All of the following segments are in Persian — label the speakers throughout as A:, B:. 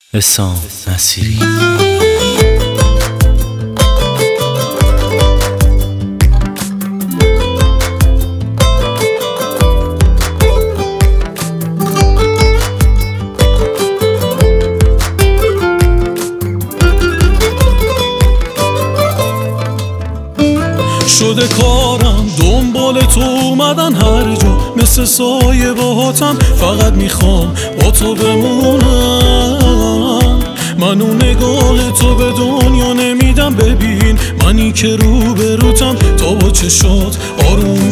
A: حسام نصیری.
B: شده کارم دنبال تو اومدن هر جا، مثل سایه باهاتم فقط میخوام با تو بمونم. منو نگاه تو به دنیا نمیدم، ببین منی که رو به روتم تا با چشات آروم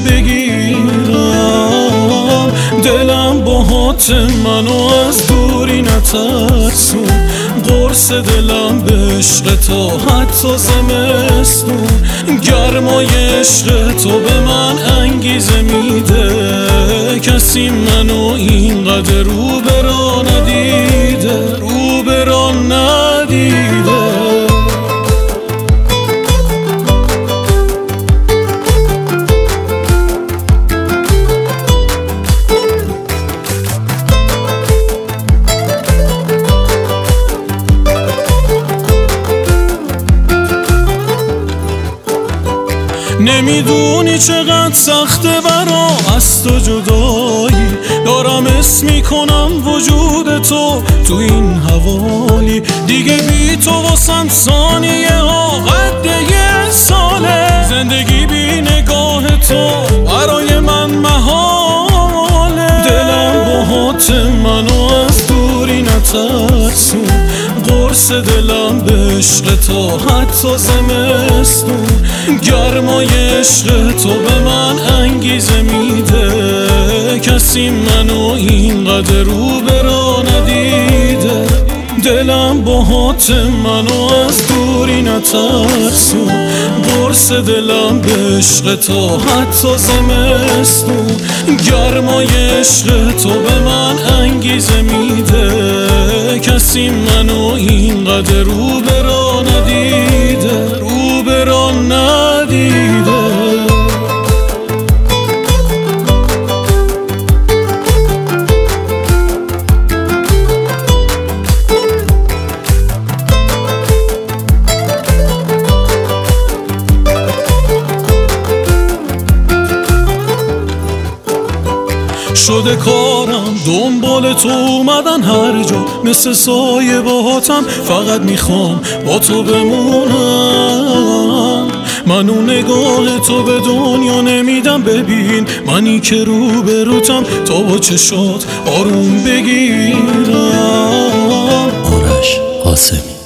B: بگیرم. دلم باهات منو از دوری نترسون، قرص دلم به عشق تو حتی زمستون. گرمای عشق تو به من انگیزه میده، کسی منو اینقدر رو به راه ندیده، رو به راه ندیده. نمیدونی چقدر سخته برام از تو جدایی، دارم حس میکنم وجود تو تو این حوالی. دیگه بی تو واسم ثانیه ها قد یه ساله، زندگی بی نگاه تو برای من محاله. دلم باهات منو از دوری نترسون، قرص دلم به عشق تو حتی زمستون. گرمای عشق تو به من انگیزه میده، کسی منو اینقدر رو به راه ندیده. دلم باهات منو از دوری نترسون، قرص دلم به عشق تو حتی زمستون. گرمای عشق تو به من انگیزه میده، کسی منو اینقدر رو به راه ندیده، رو به راه ندیده. شده کارم دنبال تو اومدن هر جا، مثل سایه باهاتم فقط میخوام با تو بمونم. منو نگاه تو به دنیا نمیدم، ببین منی که رو به روتم تا با چشات آروم بگیرم.
A: آرش قاسمی.